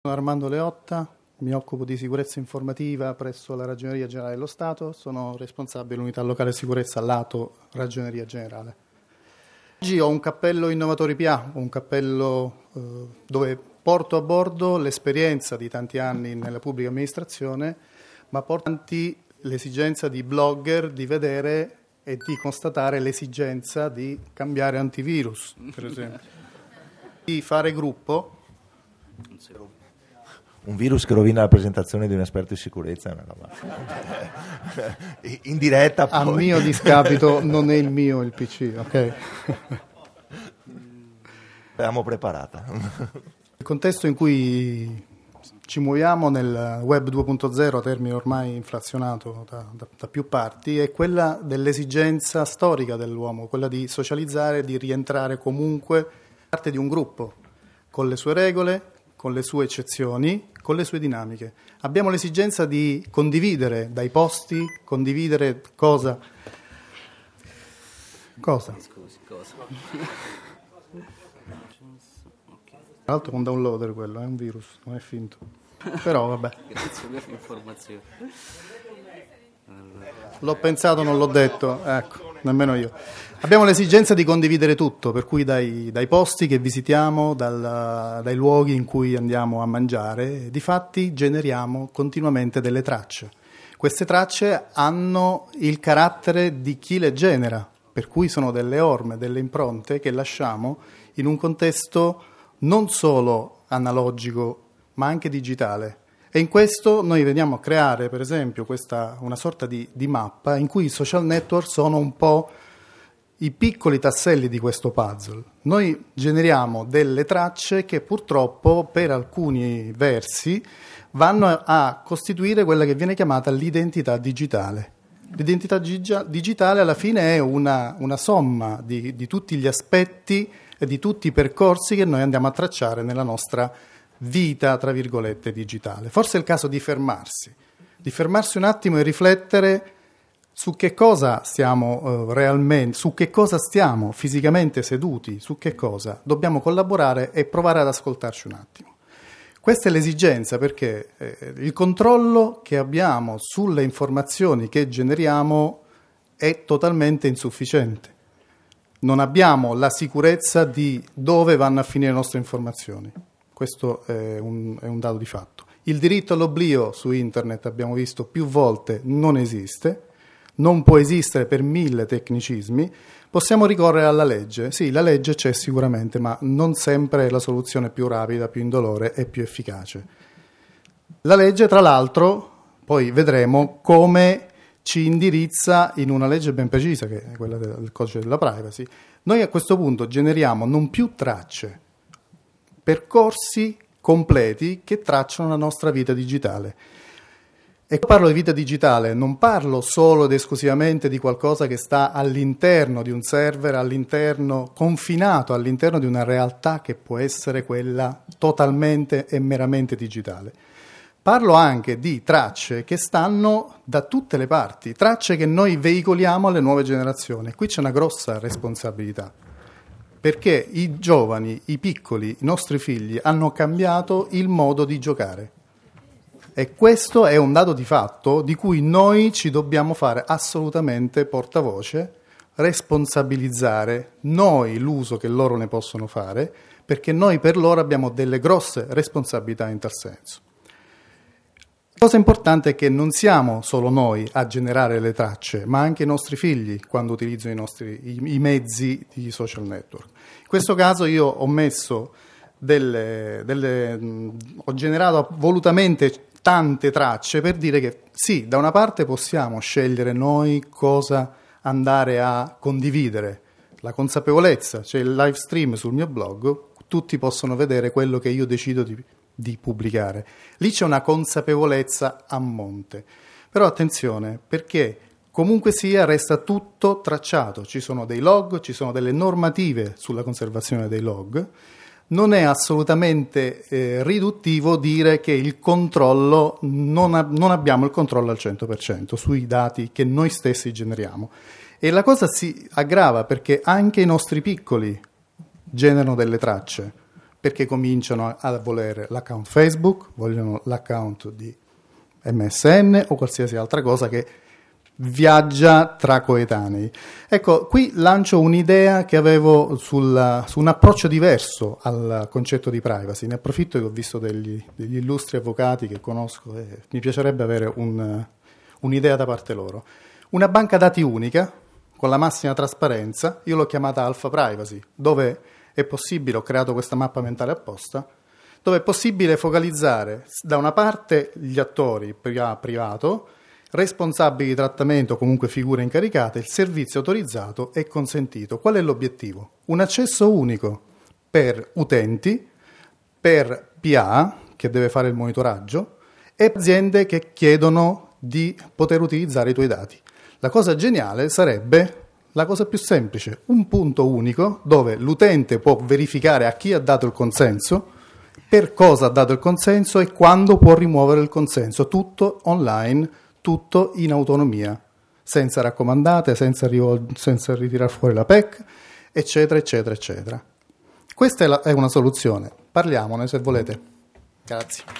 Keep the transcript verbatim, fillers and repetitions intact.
Sono Armando Leotta, mi occupo di sicurezza informativa presso la Ragioneria Generale dello Stato, sono responsabile dell'unità locale sicurezza lato Ragioneria Generale. Oggi ho un cappello Innovatori P A, un cappello eh, dove porto a bordo l'esperienza di tanti anni nella pubblica amministrazione, ma porto avanti l'esigenza di blogger di vedere e di constatare l'esigenza di cambiare antivirus, per esempio, di fare gruppo. Un virus che rovina la presentazione di un esperto di sicurezza è una roba in diretta poi. A mio discapito non è il mio il P C, ok? L'abbiamo preparata. Il contesto in cui ci muoviamo nel web due punto zero, termine ormai inflazionato da, da, da più parti, è quella dell'esigenza storica dell'uomo, quella di socializzare, di rientrare comunque parte di un gruppo, con le sue regole, con le sue eccezioni, con le sue dinamiche. Abbiamo l'esigenza di condividere dai posti, condividere cosa? Cosa? Scusi, cosa? Tra l'altro è un downloader quello, è un virus, non è finto. Però vabbè. Grazie per l'informazione. L'ho pensato, non l'ho detto, ecco, nemmeno io. Abbiamo l'esigenza di condividere tutto, per cui dai, dai posti che visitiamo, dal, dai luoghi in cui andiamo a mangiare, difatti generiamo continuamente delle tracce. Queste tracce hanno il carattere di chi le genera, per cui sono delle orme, delle impronte che lasciamo in un contesto non solo analogico, ma anche digitale. E in questo noi veniamo a creare, per esempio, questa, una sorta di, di mappa in cui i social network sono un po' i piccoli tasselli di questo puzzle. Noi generiamo delle tracce che purtroppo per alcuni versi vanno a costituire quella che viene chiamata l'identità digitale. L'identità digitale alla fine è una, una somma di, di tutti gli aspetti e di tutti i percorsi che noi andiamo a tracciare nella nostra vita, tra virgolette, digitale. Forse è il caso di fermarsi, di fermarsi un attimo e riflettere su che cosa stiamo eh, realmente, su che cosa stiamo fisicamente seduti, su che cosa dobbiamo collaborare e provare ad ascoltarci un attimo. Questa è l'esigenza perché eh, il controllo che abbiamo sulle informazioni che generiamo è totalmente insufficiente. Non abbiamo la sicurezza di dove vanno a finire le nostre informazioni. Questo è un, è un dato di fatto. Il diritto all'oblio su internet, abbiamo visto più volte, non esiste. Non può esistere per mille tecnicismi, possiamo ricorrere alla legge. Sì, la legge c'è sicuramente, ma non sempre è la soluzione più rapida, più indolore e più efficace. La legge, tra l'altro, poi vedremo come ci indirizza in una legge ben precisa, che è quella del codice della privacy. Noi a questo punto generiamo non più tracce, percorsi completi che tracciano la nostra vita digitale. E quando parlo di vita digitale non parlo solo ed esclusivamente di qualcosa che sta all'interno di un server, all'interno, confinato all'interno di una realtà che può essere quella totalmente e meramente digitale. Parlo anche di tracce che stanno da tutte le parti, tracce che noi veicoliamo alle nuove generazioni. Qui c'è una grossa responsabilità, perché i giovani, i piccoli, i nostri figli hanno cambiato il modo di giocare. E questo è un dato di fatto di cui noi ci dobbiamo fare assolutamente portavoce, responsabilizzare noi l'uso che loro ne possono fare, perché noi per loro abbiamo delle grosse responsabilità in tal senso. La cosa importante è che non siamo solo noi a generare le tracce, ma anche i nostri figli quando utilizzano i, nostri, i, i mezzi di social network. In questo caso io ho messo delle, delle mh, ho generato volutamente tante tracce per dire che sì, da una parte possiamo scegliere noi cosa andare a condividere, la consapevolezza, c'è il live stream sul mio blog, tutti possono vedere quello che io decido di, di pubblicare. Lì c'è una consapevolezza a monte. Però attenzione, perché comunque sia resta tutto tracciato, ci sono dei log, ci sono delle normative sulla conservazione dei log. Non è assolutamente eh, riduttivo dire che il controllo, non, ha, non abbiamo il controllo al cento per cento sui dati che noi stessi generiamo. E la cosa si aggrava perché anche i nostri piccoli generano delle tracce. perché cominciano a, a volere l'account Facebook, vogliono l'account di M S N o qualsiasi altra cosa che viaggia tra coetanei. Ecco, qui lancio un'idea che avevo sul, su un approccio diverso al concetto di privacy. Ne approfitto che ho visto degli, degli illustri avvocati che conosco e mi piacerebbe avere un, un'idea da parte loro. Una banca dati unica, con la massima trasparenza, io l'ho chiamata Alpha Privacy, dove è possibile, ho creato questa mappa mentale apposta, dove è possibile focalizzare da una parte gli attori privato, responsabili di trattamento o comunque figure incaricate, il servizio autorizzato e consentito. Qual è l'obiettivo? Un accesso unico per utenti, per P A che deve fare il monitoraggio e aziende che chiedono di poter utilizzare i tuoi dati. La cosa geniale sarebbe la cosa più semplice, un punto unico dove l'utente può verificare a chi ha dato il consenso, per cosa ha dato il consenso e quando può rimuovere il consenso, tutto online, tutto in autonomia, senza raccomandate, senza, rivol- senza ritirare fuori la P E C, eccetera, eccetera, eccetera. Questa è, la- è una soluzione, parliamone se volete. Grazie.